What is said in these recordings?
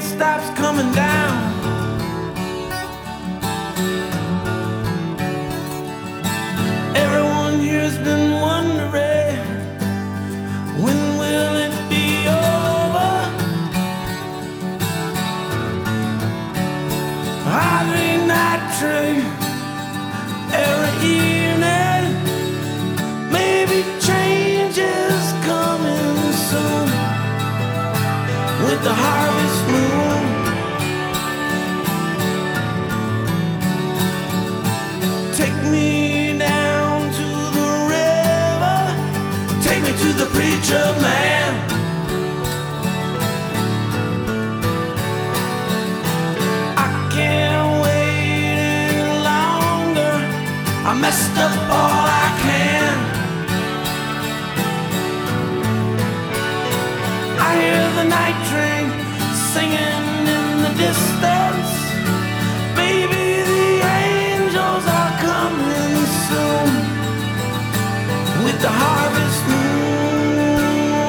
stops coming down. Everyone here's been wondering, when will it be over? Every night train, every evening, maybe change is coming soon. With the harvest moon, take me down to the river, take me to the preacher man. I can't wait any longer, I messed up all I can. I hear the night train singing in the distance. Maybe the angels are coming soon. With the harvest moon,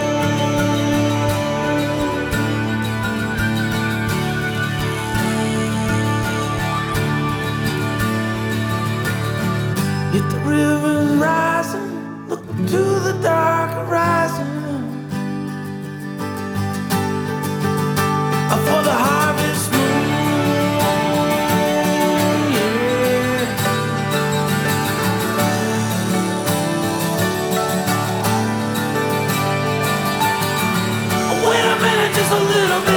if the river's rising, look to the dark horizon. For the harvest moon, yeah. Wait a minute, just a little bit.